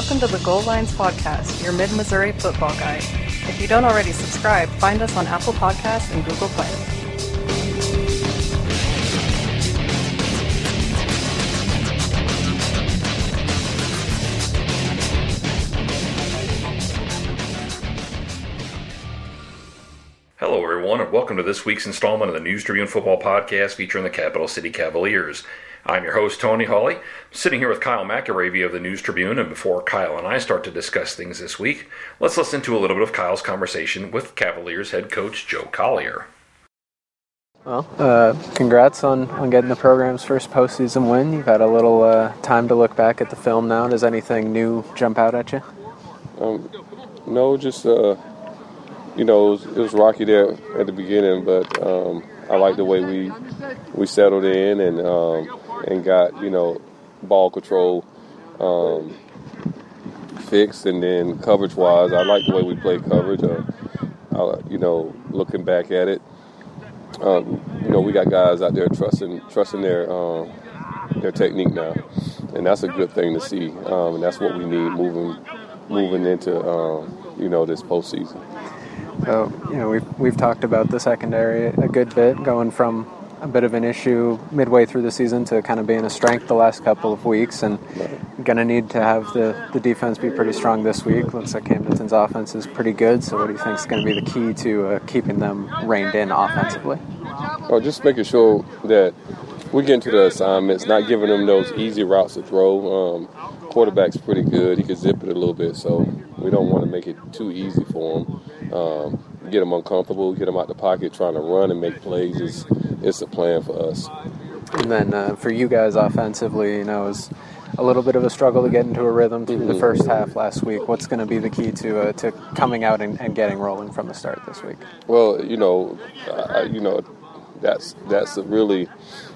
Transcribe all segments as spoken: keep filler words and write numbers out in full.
welcome to the Goal Lines Podcast, your Mid-Missouri football guide. If you don't already subscribe, find us on Apple Podcasts and Google Play. Hello, everyone, and welcome to this week's installment of the News Tribune Football Podcast featuring the Capital City Cavaliers. I'm your host, Tony Hawley, sitting here with Kyle McAravey of the News Tribune, and before Kyle and I start to discuss things this week, let's listen to a little bit of Kyle's conversation with Cavaliers head coach Joe Collier. Well, uh, congrats on, on getting the program's first postseason win. You've had a little uh, time to look back at the film now. Does anything new jump out at you? Um, no, just... Uh... You know, it was, it was rocky there at the beginning, but um, I like the way we we settled in and um, and got, you know, ball control um, fixed, and then coverage-wise, I like the way we played coverage. Uh, I, you know, looking back at it, um, you know, we got guys out there trusting trusting their um, their technique now, and that's a good thing to see, um, and that's what we need moving moving into um, you know, this postseason. So, you know, we've, we've talked about the secondary a good bit, going from a bit of an issue midway through the season to kind of being a strength the last couple of weeks, and going to need to have the, the defense be pretty strong this week. Looks like Camdenton's offense is pretty good, so what do you think is going to be the key to uh, keeping them reined in offensively? Well, just making sure that we get into the assignments, not giving them those easy routes to throw. Um, quarterback's pretty good. He can zip it a little bit, so we don't want to make it too easy for him. Um, get them uncomfortable, get them out the pocket, trying to run and make plays is it's a plan for us. And then uh, for you guys offensively, you know, it was a little bit of a struggle to get into a rhythm through mm-hmm. the first half last week. What's going to be the key to uh, to coming out and, and getting rolling from the start this week? Well, you know, I, you know, that's that's a really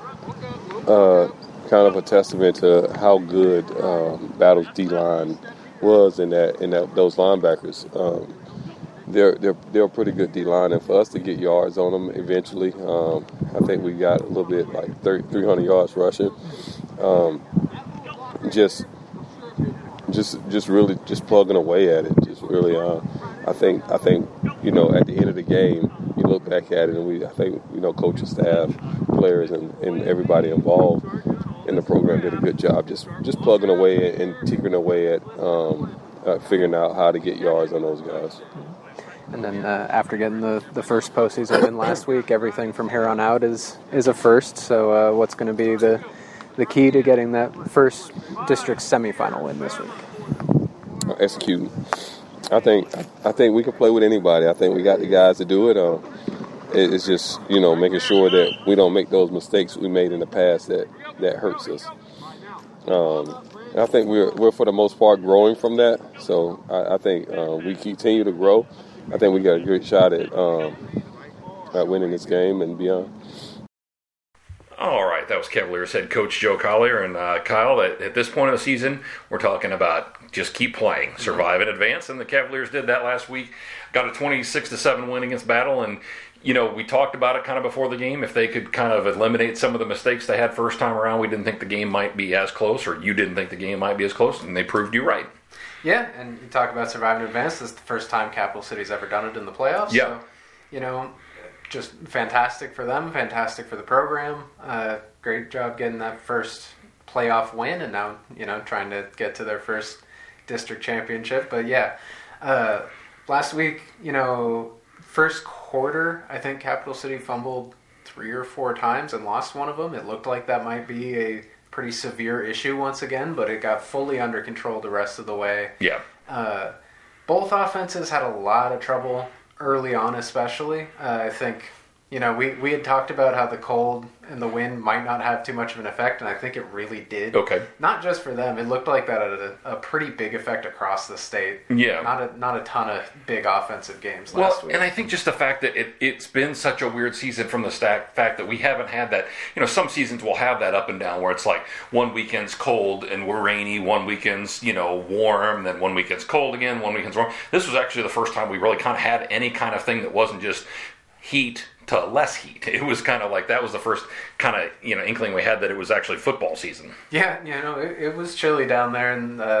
uh, kind of a testament to how good um, Battle's D-line was in that in that those linebackers. Um, They're they're they're a pretty good D-line, and for us to get yards on them eventually, um, I think we got a little bit like three hundred yards rushing. Um, just just just really just plugging away at it. Just really, uh, I think I think you know at the end of the game, you look back at it, and we I think you know coaching staff, players, and, and everybody involved in the program did a good job. Just just plugging away and tinkering away at um, uh, figuring out how to get yards on those guys. And then uh, after getting the, the first postseason win last week, everything from here on out is is a first. So uh, what's going to be the the key to getting that first district semifinal win this week? Uh, executing. I think I think we can play with anybody. I think we got the guys to do it. Uh, it it's just, you know, making sure that we don't make those mistakes we made in the past that, that hurts us. Um, and I think we're we're for the most part growing from that. So I, I think uh, we continue to grow. I think we got a great shot at, um, at winning this game and beyond. All right, that was Cavaliers head coach Joe Collier. And uh, Kyle, at, at this point of the season, we're talking about just keep playing, survive and advance. And the Cavaliers did that last week. Got a twenty-six to seven win against Battle. And, you know, we talked about it kind of before the game. If they could kind of eliminate some of the mistakes they had first time around, we didn't think the game might be as close, or you didn't think the game might be as close, and they proved you right. Yeah, and you talk about surviving and advance. This is the first time Capital City's ever done it in the playoffs. Yeah. So, you know, just fantastic for them, fantastic for the program. Uh, great job getting that first playoff win, and now, you know, trying to get to their first district championship. But, yeah, uh, last week, you know, first quarter, I think Capital City fumbled three or four times and lost one of them. It looked like that might be a pretty severe issue once again, but it got fully under control the rest of the way. Yeah. Uh, both offenses had a lot of trouble early on, especially. Uh, I think, you know, we, we had talked about how the cold and the wind might not have too much of an effect, and I think it really did. Okay. Not just for them. It looked like that had a, a pretty big effect across the state. Yeah. Not a, not a ton of big offensive games well, last week. And I think just the fact that it, it's been such a weird season from the stack, fact that we haven't had that. You know, some seasons will have that up and down where it's like one weekend's cold and we're rainy, one weekend's, you know, warm, then one weekend's cold again, one weekend's warm. This was actually the first time we really kind of had any kind of thing that wasn't just heat to less heat. It was kind of like that was the first kind of, you know, inkling we had that it was actually football season. Yeah, you know, it, it was chilly down there, and uh,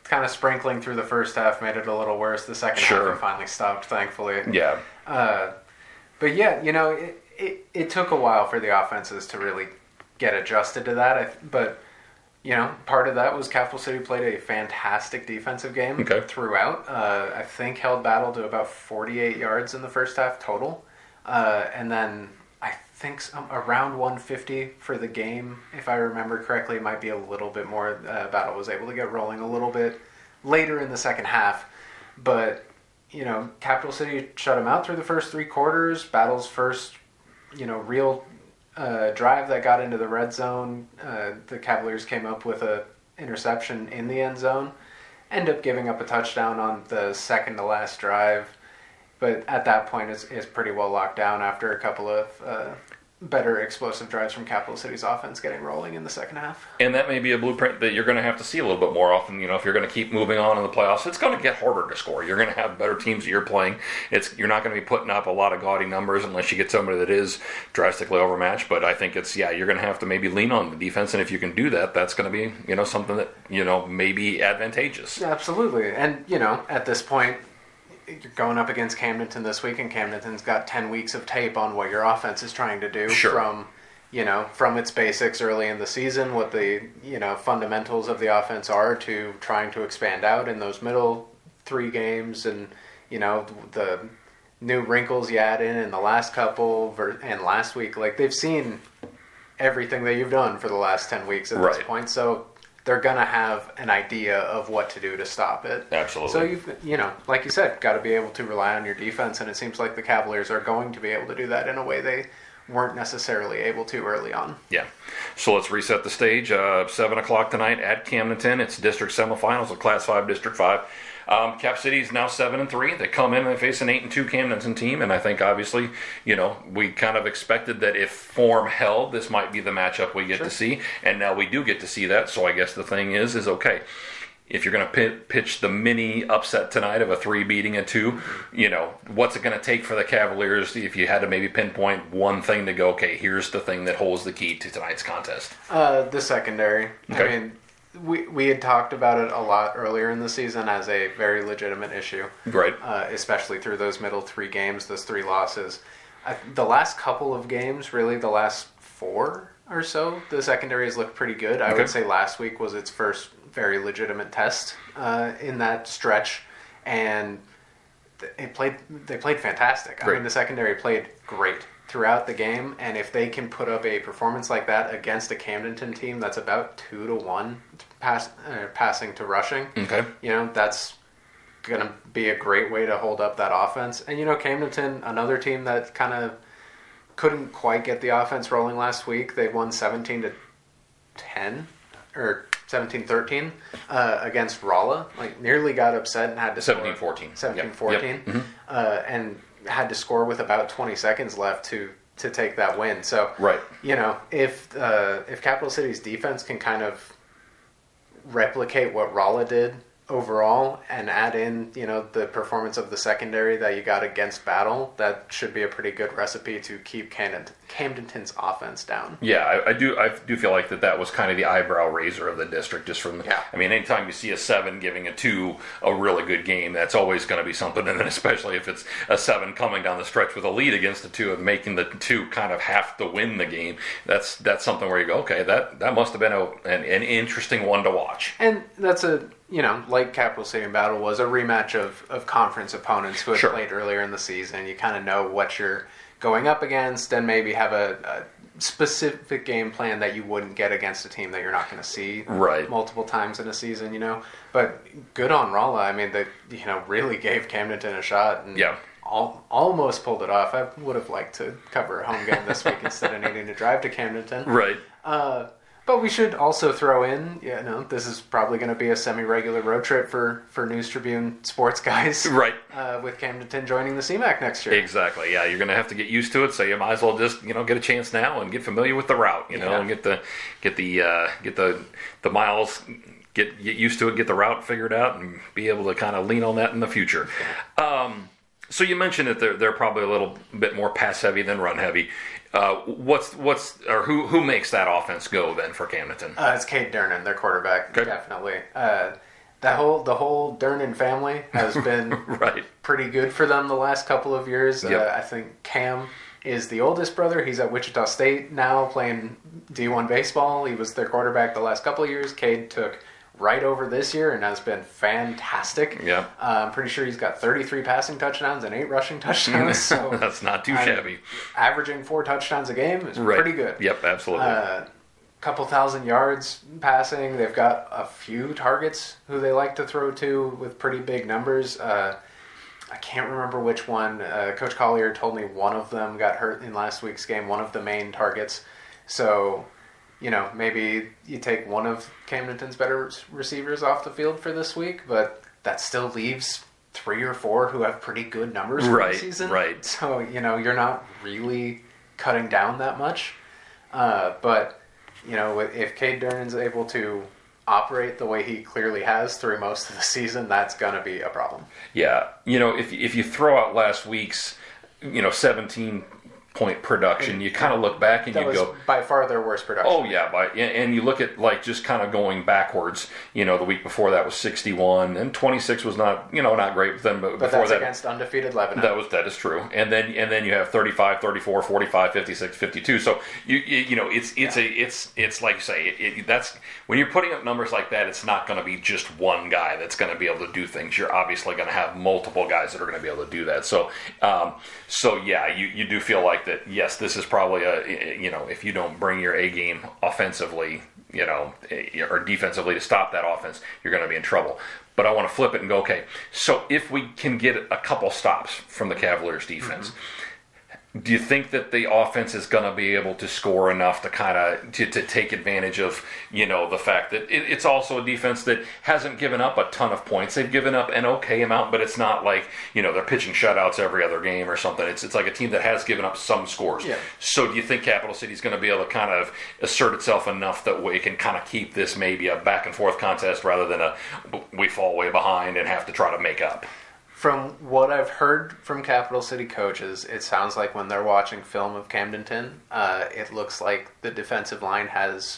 kind of sprinkling through the first half made it a little worse. The second Sure. half it finally stopped, thankfully. Yeah. Uh, but yeah, you know, it, it it took a while for the offenses to really get adjusted to that. I, but you know, part of that was Capital City played a fantastic defensive game Okay. throughout. Uh, I think held battle to about forty-eight yards in the first half total, uh, and then I think some, around one fifty for the game, if I remember correctly. It might be a little bit more. Uh, battle was able to get rolling a little bit later in the second half, but you know, Capital City shut them out through the first three quarters. Battle's first, you know, real uh, drive that got into the red zone. Uh, the Cavaliers came up with a interception in the end zone. End up giving up a touchdown on the second to last drive. But at that point, it's, it's pretty well locked down after a couple of uh, better explosive drives from Capital City's offense getting rolling in the second half. And that may be a blueprint that you're going to have to see a little bit more often. You know, if you're going to keep moving on in the playoffs, it's going to get harder to score. You're going to have better teams that you're playing. It's you're not going to be putting up a lot of gaudy numbers unless you get somebody that is drastically overmatched. But I think it's yeah, you're going to have to maybe lean on the defense, and if you can do that, that's going to be you know something that you know may be advantageous. Absolutely, and you know at this point, you're going up against Camdenton this week, and Camdenton's got ten weeks of tape on what your offense is trying to do Sure. from, you know, from its basics early in the season, what the, you know, fundamentals of the offense are to trying to expand out in those middle three games and, you know, the new wrinkles you add in in the last couple ver- and last week. Like, they've seen everything that you've done for the last ten weeks at Right. this point, so they're going to have an idea of what to do to stop it. Absolutely. So, you've, you know, like you said, got to be able to rely on your defense, and it seems like the Cavaliers are going to be able to do that in a way they weren't necessarily able to early on. Yeah. So let's reset the stage. Uh, seven o'clock tonight at Camdenton. It's district semifinals of Class five, District five. Um, Cap City is now seven and three. They come in and they face an eight and two Camdenton team, and I think obviously, you know, we kind of expected that if form held, this might be the matchup we get Sure. to see, and now we do get to see that. So I guess the thing is, is okay. If you're going to pitch the mini upset tonight of a three beating a two, you know, what's it going to take for the Cavaliers if you had to maybe pinpoint one thing to go, okay, here's the thing that holds the key to tonight's contest? Uh, the secondary. Okay. I mean, we we had talked about it a lot earlier in the season as a very legitimate issue. Right. Uh, especially through those middle three games, those three losses. I, the last couple of games, really the last four or so, the secondary has looked pretty good. I Okay. would say last week was its first very legitimate test uh, in that stretch, and it played. They played fantastic. I Great. mean, the secondary played great throughout the game, and if they can put up a performance like that against a Camdenton team that's about two to one pass, uh, passing to rushing, Okay. you know, that's going to be a great way to hold up that offense. And, you know, Camdenton, another team that kind of couldn't quite get the offense rolling last week. They won seventeen to ten, or seventeen thirteen uh, against Rolla. Like, nearly got upset and had to seventeen fourteen. seventeen Yep. fourteen Yep. Mhm. uh, and had to score with about twenty seconds left to to take that win. So, Right. you know, if uh, if Capital City's defense can kind of replicate what Rolla did overall and add in, you know, the performance of the secondary that you got against Battle, that should be a pretty good recipe to keep Camden, Camdenton's offense down. Yeah, I, I do. I do feel like that that was kind of the eyebrow raiser of the district. Just from, Yeah. I mean, anytime you see a seven giving a two a really good game, that's always going to be something. And then especially if it's a seven coming down the stretch with a lead against a two and making the two kind of have to win the game, that's that's something where you go, okay, that that must have been a, an, an interesting one to watch. And that's a, you know, like Capital City and Battle was a rematch of, of conference opponents who had Sure. played earlier in the season. You kind of know what you're going up against and maybe have a, a specific game plan that you wouldn't get against a team that you're not going to see Right. multiple times in a season, you know. But good on Rolla. I mean, they, you know, really gave Camdenton a shot and Yeah. al- almost pulled it off. I would have liked to cover a home game this week instead of needing to drive to Camdenton. Right. Uh, but we should also throw in, you know, this is probably going to be a semi-regular road trip for, for News Tribune sports guys. Right. Uh, with Camdenton joining the C MAC next year. Exactly. Yeah, you're going to have to get used to it. So you might as well just you know get a chance now and get familiar with the route. You know, Yeah. and get the get the uh, get the the miles. Get get used to it. Get the route figured out, and be able to kind of lean on that in the future. Um, so you mentioned that they're they're probably a little bit more pass heavy than run heavy. Uh, what's what's or who who makes that offense go then for Camdenton? Uh, it's Cade Dernan, their quarterback, Okay. definitely. Uh, that whole the whole Durnin family has been right. pretty good for them the last couple of years. Yep. Uh, I think Cam is the oldest brother. He's at Wichita State now playing D one baseball. He was their quarterback the last couple of years. Cade took right over this year and has been fantastic. Yeah. Uh, I'm pretty sure he's got thirty-three passing touchdowns and eight rushing touchdowns. So that's not too I, shabby. Averaging four touchdowns a game is right. pretty good. Yep, absolutely. Uh, couple thousand yards passing. They've got a few targets who they like to throw to with pretty big numbers. Uh, I can't remember which one. Uh, Coach Collier told me one of them got hurt in last week's game, one of the main targets. So, you know, maybe you take one of Camdenton's better receivers off the field for this week, but that still leaves three or four who have pretty good numbers for right, the season. Right, So, you know, you're not really cutting down that much. Uh, but, you know, if Cade Durnin's able to operate the way he clearly has through most of the season, that's going to be a problem. Yeah. You know, if if you throw out last week's, you know, seventeen point production, you kind of look back and that you was go, by far their worst production. oh yeah, by, and, and you look at like just kind of going backwards. You know, the week before that was sixty-one, and twenty-six was not, you know, not great with them, but, but before that's that against undefeated Lebanon. that was that is true. And then and then you have thirty-five, thirty-four, forty-five, fifty-six, fifty-two. So you you, you know, it's it's yeah. a it's it's like you say, it, it, that's when you're putting up numbers like that, it's not going to be just one guy that's going to be able to do things. You're obviously going to have multiple guys that are going to be able to do that. So um, so yeah, you you do feel like that. Yes, this is probably a, you know, if you don't bring your A game offensively, you know, or defensively to stop that offense, you're going to be in trouble. But I want to flip it and go, okay, so if we can get a couple stops from the Cavaliers defense, mm-hmm. do you think that the offense is going to be able to score enough to kind of to, to take advantage of, you know, the fact that it, it's also a defense that hasn't given up a ton of points. They've given up an okay amount, but it's not like, you know, they're pitching shutouts every other game or something. It's it's like a team that has given up some scores. Yeah. So do you think Capital City is going to be able to kind of assert itself enough that it can kind of keep this maybe a back and forth contest rather than a we fall way behind and have to try to make up? From what I've heard from Capital City coaches, it sounds like when they're watching film of Camdenton, uh, it looks like the defensive line has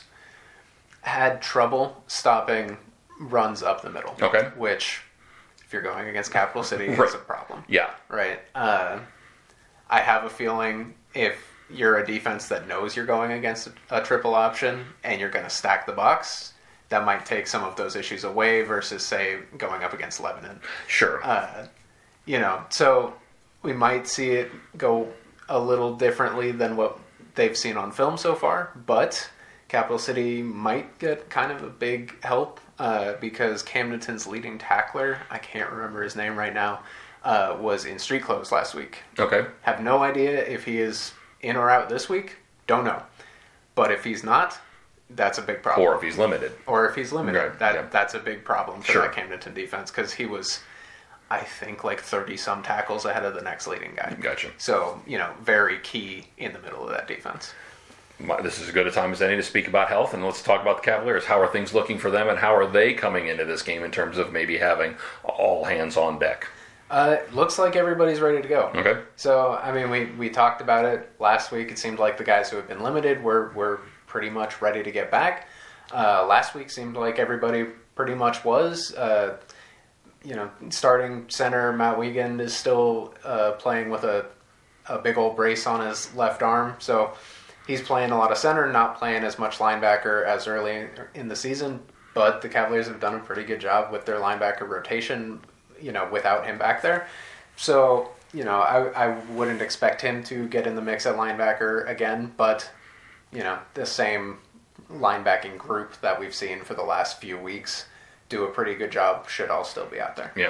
had trouble stopping runs up the middle. Okay. Which, if you're going against Capital City, right. is a problem. Yeah. Right. Uh, I have a feeling if you're a defense that knows you're going against a, a triple option and you're going to stack the box, that might take some of those issues away versus, say, going up against Lebanon. Sure. Uh, you know, so we might see it go a little differently than what they've seen on film so far, but Capital City might get kind of a big help uh, because Camdenton's leading tackler, I can't remember his name right now, uh, was in street clothes last week. Okay. Have no idea if he is in or out this week. Don't know. But if he's not, that's a big problem. Or if he's limited. Or if he's limited. Right, that yeah. That's a big problem for Sure. that Camdenton defense because he was, I think, like thirty-some tackles ahead of the next leading guy. Gotcha. So, you know, very key in the middle of that defense. This is as good a time as any to speak about health, and let's talk about the Cavaliers. How are things looking for them, and how are they coming into this game in terms of maybe having all hands on deck? Uh, it looks like everybody's ready to go. Okay. So, I mean, we, we talked about it last week. It seemed like the guys who have been limited were, were pretty much ready to get back. Uh, last week seemed like everybody pretty much was. Uh, you know, starting center Matt Wiegand is still uh, playing with a, a big old brace on his left arm. So he's playing a lot of center, not playing as much linebacker as early in the season. But the Cavaliers have done a pretty good job with their linebacker rotation, you know, without him back there. So, you know, I, I wouldn't expect him to get in the mix at linebacker again. But, you know, the same linebacking group that we've seen for the last few weeks do a pretty good job should all still be out there. Yeah.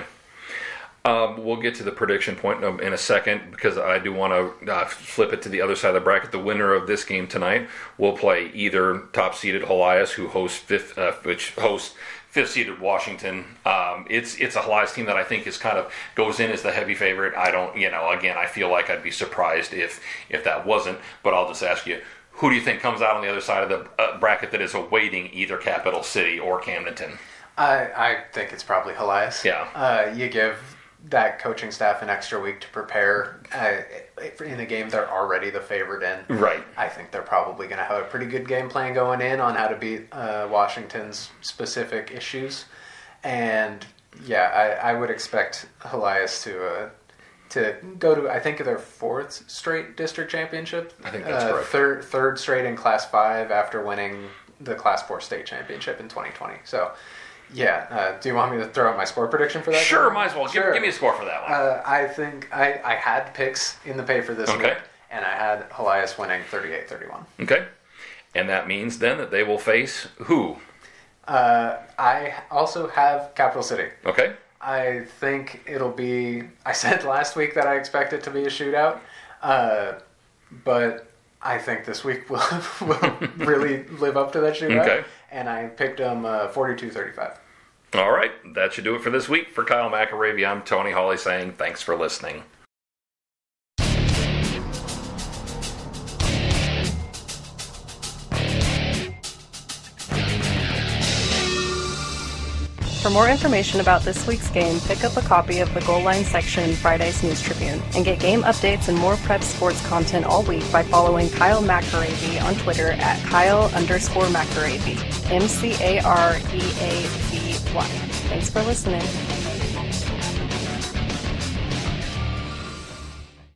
Um, we'll get to the prediction point in a second because I do want to uh, flip it to the other side of the bracket. The winner of this game tonight will play either top-seeded Helias, who hosts fifth, uh, which hosts fifth-seeded Washington. Um, it's it's a Helias team that I think is kind of goes in as the heavy favorite. I don't, you know, again, I feel like I'd be surprised if if that wasn't. But I'll just ask you, who do you think comes out on the other side of the uh, bracket that is awaiting either Capital City or Camdenton? I, I think it's probably Helias. Yeah. Uh, you give that coaching staff an extra week to prepare uh, in a game they're already the favorite in. Right. I think they're probably going to have a pretty good game plan going in on how to beat uh, Washington's specific issues. And yeah, I, I would expect Helias to uh, to go to, I think, their fourth straight district championship. I think that's uh, correct. Third, third straight in Class five after winning the Class four state championship in twenty twenty. So, yeah. Uh, do you want me to throw out my score prediction for that? Sure, game? might as well. Sure. Give, give me a score for that one. Uh, I think I, I had picks in the pay for this Okay. week, and I had Helias winning thirty-eight thirty-one. Okay. And that means then that they will face who? Uh, I also have Capital City. Okay. I think it'll be. I said last week that I expect it to be a shootout, uh, but I think this week will will really live up to that shootout. Okay. And I picked them uh, forty-two thirty-five. All right. That should do it for this week. For Kyle McAravey, I'm Tony Hawley saying thanks for listening. For more information about this week's game, pick up a copy of the Goal Line section in Friday's News Tribune, and get game updates and more prep sports content all week by following Kyle McAravey on Twitter at Kyle underscore McAravey, M C A R E A V Y. Thanks for listening.